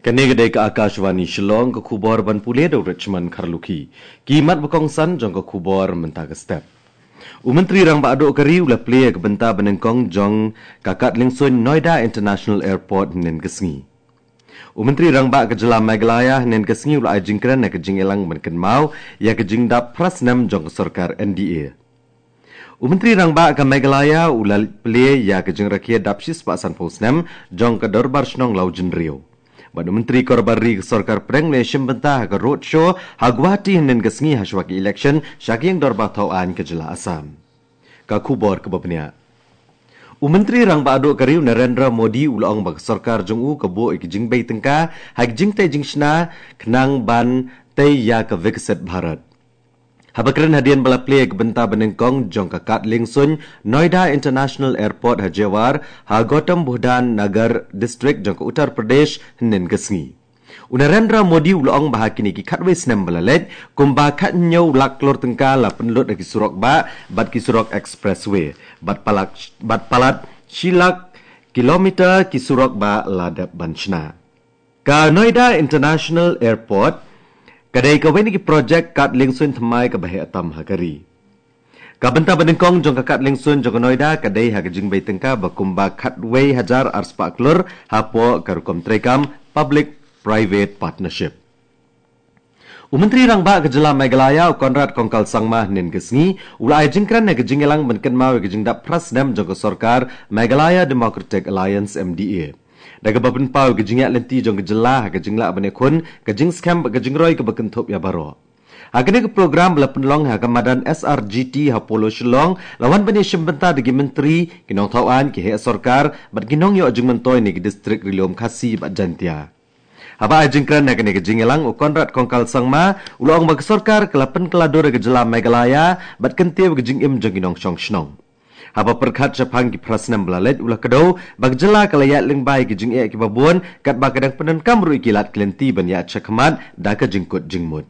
Kanegade ka Akashvani Shillong ka khubor ban pule do Richmond Kharluki. Kimat bakong san jong ka khubor mentaga step. Umentri rang ba ado kari ula play ka benta banengkong jong kakat lingsun Noida International Airport nen kesngi. Umentri rang ba ka jela Meghalaya nen kesngi ula ajingkran na ka jingelang benken mau ya ka jingdap prasnam jong ka sarkar NDA. Umentri rang ba ka Meghalaya ula play ya ka jingrakia dapsis pa san posnam jong ka dorbar snong laujin Rio. Badu Menteri Korbari Sarkar Preng Nation bentah ke roadshow Hagwati nen kesngi haswaki election syaking dorba tauan ke jela Asam. Ka khubor ke bapnia. Menteri rang ba ado kariu Narendra Modi ulong bag sarkar jungu ke bo ik jingbei tengka hak jingtai jingshna kenang ban tei ya ke Viksit Bharat. Habakran hadian bala play ke benta benengkong jong kakat lingsun Noida International Airport Hajewar ha Gautam Budhan Nagar District jong ke Uttar Pradesh nen kesngi. Narendra Modi ulong bahakini ki katwe snem balalet kumba kat nyau lak klor tengka la penlut ki surok ba bat ki surok expressway bat palat silak kilometer ki surok ba ladap banchna. Ka Noida International Airport kadai kawin ki projek kat lingsun thamai ka bahe atam hakari. Ka benta benengkong jong ka kat lingsun jong Noida kadai ha jingbei tengka bakumba katway hajar arspa klur hapo karukom trekam public private partnership. Umentri rang ba ke jela Meghalaya Konrad Kongkal Sangmah nen kesngi ulai jingkran na ke jingelang benken mau ke jingdap prasnam jong ka sarkar Meghalaya Democratic Alliance MDA. Daga babun pau ke jingat lenti jong ke jela ke jingla bane kun ke jing scam ke jingroi ke bekentop ya baro. Agane ke program bela penlong ha kamadan SRGT ha polo Shillong lawan bane syembenta degi menteri kinong tauan ki he sarkar bat kinong yo jing mentoi ni ke distrik Rilom Khasi bat Jantia. Haba jingkran na ke jingelang u Konrad Kongkal Sangma ulong bag sarkar kelapen kelador ke jela Meghalaya bat kentiu ke jingim jong kinong syong shnong. Haba perkhat sapang ki prasnam belalet ulah kedau bag jela kalayat lingbai ki jing ki babun kat ba kadang penenkam rui kilat klenti ban ya chakmat da ka jingkut jingmut.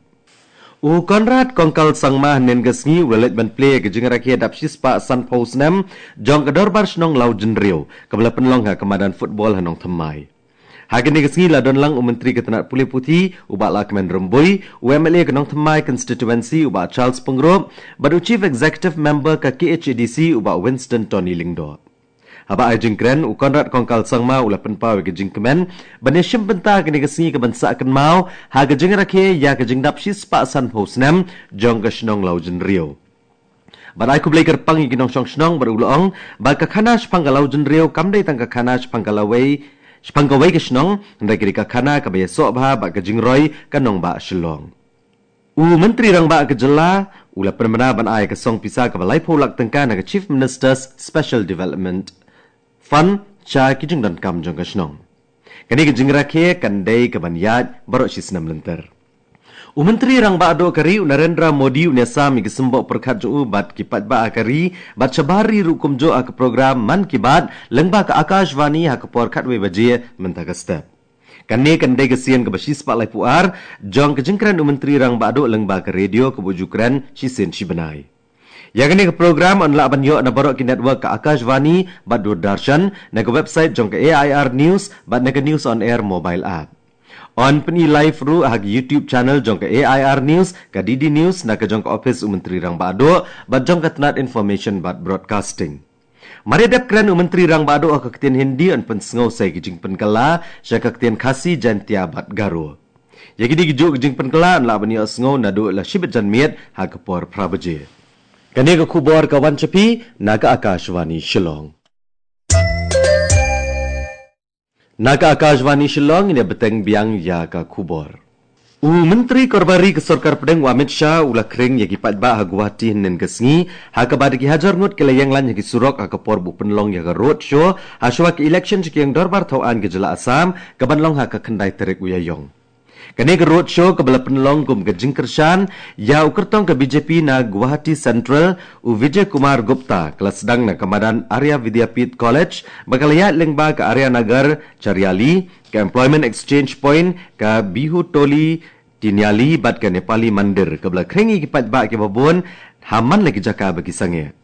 U Konrad Kongkal Sangmah nen gesngi ulet ban play ke jing rakia dapsis pa san posnam jong kador bar snong laujin Rio kabla penlong ha kemadan football hanong thamai. Hagini kesngi la don lang Menteri Ketenat Pulih Putih ubak la Kemen Rembui UMLA kenong thamai constituency ubak Charles Pengrop badu Chief Executive Member ke KHADC ubak Winston Tony Lingdo. Haba jingkren u Konrad Kongkal Sangma ula penpau ke jingkemen banesyem benta kini kesngi ke bensa ken mau ha ke jing rakhe ya ke jing dapsis pa san posnam jong ke snong laujin Rio. Badai ku belajar pangi kinong syong snong berulong bal ke khana panggalau jen Rio kamdai tang ke khana panggalawai Sepangkawai ke senong, hendak kiri ke kana ke baya sok bah bak ke jingroi ke nong bak Shillong. Menteri rang bak ke jela, ula permana ban ai ke song pisah ke balai polak tengka na ke Chief Minister's Special Development Fund cha ki jing dan kam jong ke senong. Kani ke jingra ke kandai ke ban yad barok sisnam lenter. Menteri rang ba ado kari Narendra Modi unyasa mi kesembok perkhat jo bat kipat ba akari bat cabari rukum jo ak program man kibat lengba ke Akashvani hak porkhat we baje mentaka step. Kane kandai kesian ke basis pak lai puar jong ke jengkran Menteri rang ba ado lengba ke radio ke bujukran sisen shibanai. Ya kane ke program on la ban yo na barok ki network ke Akashvani bat Doordarshan na ke website jong ke AIR News bat na ke News on Air mobile app. On peni live ru hag YouTube channel jong ke AIR News, ke DD News na ke jong ke office Menteri rang ba ado bat jong ke tenat information bat broadcasting. Mari dap kran Menteri rang ba ado ke ketien Hindi on pensengau sai ke jing penkala sya ke ketien Khasi Jantia bat Garo. Ya gidi gijuk ke jing penkala la bani asngau na do la shibet jan miet ha ke por prabaje. Kani ke khubor kawan cepi naga Akashvani Shillong. Naga Akashvani Shillong ini beteng biang ya ka khubor. Menteri Korbari ke Sarkar Pedeng Amit Shah ula kering ya kipat ba Hagwati nen kesngi ha ka badiki hajar ngut ke layang lan ya ki surok ha ka por bu penlong ya ka road show ha shwa ke election ki yang dorbar tauan ke jela Asam ke banlong ha ka kendai terik uyayong. Kani ke road show ke bala penlong kum ke jingkershan ya ukertong ke BJP na Guwahati Central u Vijay Kumar Gupta kelas sedang na kemadan Arya Vidyapit College bakalayat lengba ke Arya Nagar Chariali ke Employment Exchange Point ke Bihu Toli Tinyali bat ke Nepali Mandir ke bala krengi kipat ba ke babon haman lagi jaka bagi sange.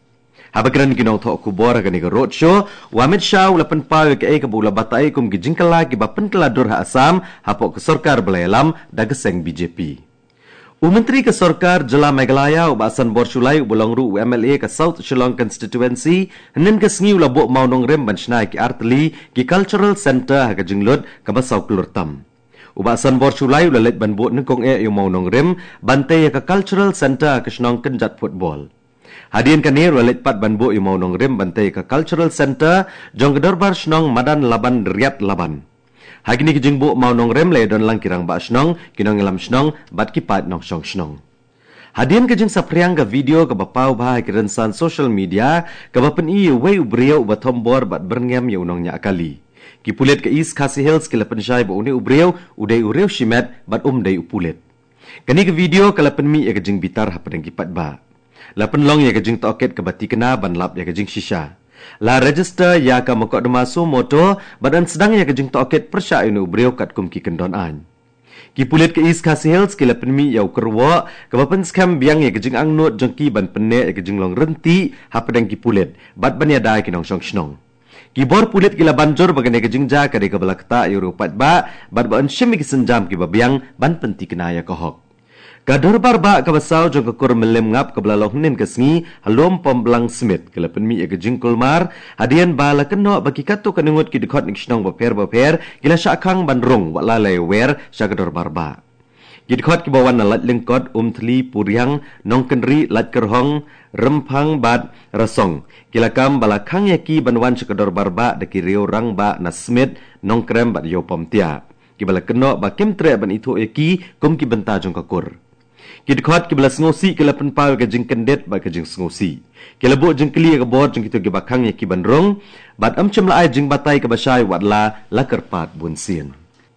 Habagran ginong to kubor ga ni roadshow wamit shaw lapan pawe ke ka bula batai kum gijingkala ki bapen keladur ha Assam hapok ke sarkar belayalam dageseng BJP. Menteri ke sarkar Jela Meghalaya ubasan borsulai ubulangru MLA ke South Shillong constituency henin ke sngi ulabok maunong rem bansnai ki artli ki cultural center ha ka jinglot ka basau klurtam. Ubasan borsulai ulalet banbot nengkong yung maunong rem bantai ka cultural center ke snong kenjat football. Hadian kanir walit pat banbo yung maunong rim bantai ke cultural center jong kedorbar snong madan laban riat laban. Hagini kijingbo maunong rim le don lang kirang ba snong kinong ilam snong bat kipat nong snong. Hadian kijing sa priang ka video ka bapaw bahay kirensan social media ka bapen iyo way ubriyaw batombor bat berngam yung nong nya akali. Kipulit ke East Khasi Hills kilapan syay ba uni ubriyaw uday uriyaw shimet bat day upulit. Kani ke video kalapan mi ya kijing bitar hapadang kipat ba. Lapan long ya kajing toket ke bati kena ban lap ya kajing shisha. La register ya ka mokok demasu motor badan sedang ya kajing toket persya inu ubriau kat kum ki kendon an. Ki pulit ke East Khasi Hills ki lapan mi ya ukerwa ke bapan skam biang ya kajing angnut jengki ban penek ya kajing long renti hapadang ki pulit bat ban ya dai kinong syong shnong. Ki bor pulit ki laban jor bagan ya kajing ja kade ka balakta ya urupat ba bat ban syemi ki senjam ki babiang ban penti kena ya kohok. Kador barba kabasau jong kekur melem ngap ke belalong nin kesngi halom pemblang smith kelapen mi ke jingkul mar hadian bala keno bagi katu kanungut ki dekot nik snong baper gila syakang bandrung wala lewer syakador barba ki dekot ki bawan lat lengkot tli puriang nong kenri lat kerhong rempang bat rasong gila kam bala kang yaki banwan syakador barba de ki rio rang ba na smith nong krem bat yo pomtia ki bala keno ba kem tre ban itu yaki kum ki benta jong kekur. Kidkot kibla sengosi kila penpau ke jing kendet ba ke jing sengosi. Kila bo jing kli ke bor jing kitu ke bakang ya ki bandrong bat amcem la ai jing batai ke basai watla lakerpat bunsien.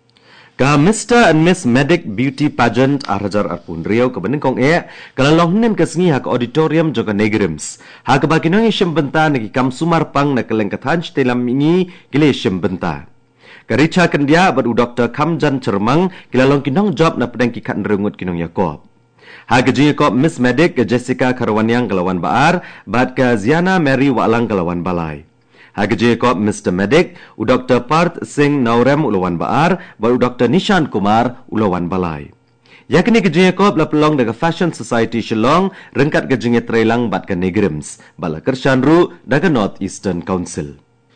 Ka Mr. and Miss Medic Beauty Pageant Arhajar Arpun Riau ke benengkong kala longnen ke sengi hak auditorium joka negrims. Hak baginong isyem benta nagi kam sumar pang na kelengkatan telam ini kile isyem benta. Karicha kendia bat u Dr. Kamjan Cermang kila long kinong job na pedang kikat nerengut kinong Yakob. Hagajing Yakob Miss Medic ke Jessica Karawanyang kelawan Baar, bat ke Ziana Mary Walang kelawan Balai. Hagajing Yakob Mr. Medic, u Dr. Parth Singh Naurem ulawan Baar, bat u Dr. Nishan Kumar ulawan Balai. Yakni gajing Yakob la pelong daga Fashion Society Shillong, rengkat gajing Trailang bat ke Negrims, bala Kershanru daga North Eastern Council.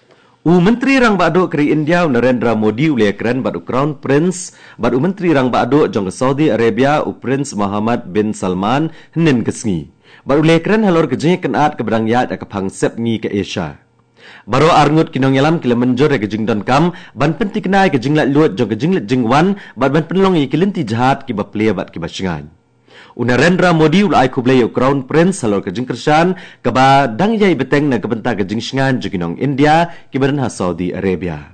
Menteri Rang Ba'aduk keri India Narendra Modi ulai keren badu Crown Prince badu Menteri Rang Ba'aduk jong Saudi Arabia Prince Muhammad bin Salman henin kesngi. Badu ulai keren halor kejeng kenat ke bedang yat ke pangsep ngi ke Asia. Baru arngut kinong yalam kila menjor ke jing don kam ban penti kenai ke jing lat luat jong ke jing lat jing wan bat ban penlong i kilinti jahat ki ba play bat ki ba singan. Narendra Modi ulai kublai Crown Prince halor ke jing kershan ke ba dang yai beteng na ke benta ke jing singan jong India ki badan ha Saudi Arabia.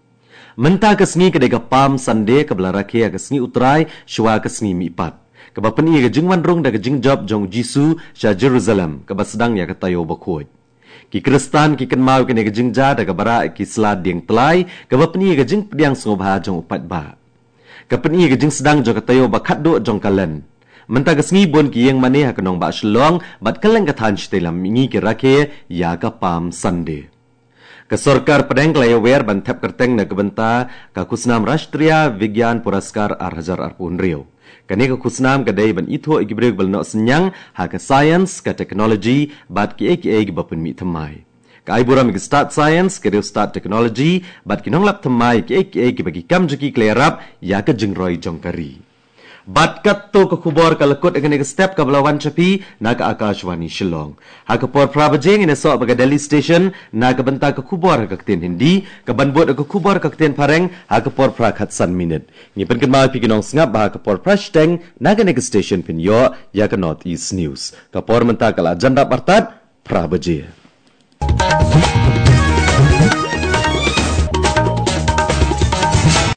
Menta ke sengi ke dega Palm Sunday ke belaraki ke sengi utrai shwa ke sengi mipat. Ke ba peni ke jing wan rong da ke jing job jong Jisu sha Jerusalem ke ba sedang ya ke tayo bakut. Ki Kristan ki kenmau ke ne ke jing ja da ke bara ki slad dieng telai ke ba peni ke jing pediang sngobha jong upat ba. Ke peni ke jing sedang jong ke tayo bakat do jong kalen. Menta ke sengi bon ki yang mane ha kenong ba shlong bat keleng ke than stelam mingi ke rake ya ke Palm Sunday. Ke sarkar pedeng kelaya wer ban thep kerteng na ke benta ka kusnam Rashtriya Vigyan Puraskar Arhajar Arpun Riau. Kani ke kusnam ke dai ban itho igibrek bal no senyang ha ke science ke technology bat ki ek bapen mi thamai. Ka aiburam ke start science ke start technology bat kinong lap thamai ki ek bagi kam jeki klerap ya ke jingroi jongkari. Bat katto ke kubor ka lekut dengan ke step ka belawan capi na ke Akashwani Shillong. Ha ke por prabajeng ina sok baga Delhi Station na ke benta ke kubor ka kten Hindi, ke banbut ke kubor ka kten Pareng ha ke por prakhat san minute. Ngi pen kenmal pi kinong sngap ba ke por prashteng na ke station pin yo ya ke North East News. Ke por menta kala janda partat prabaje.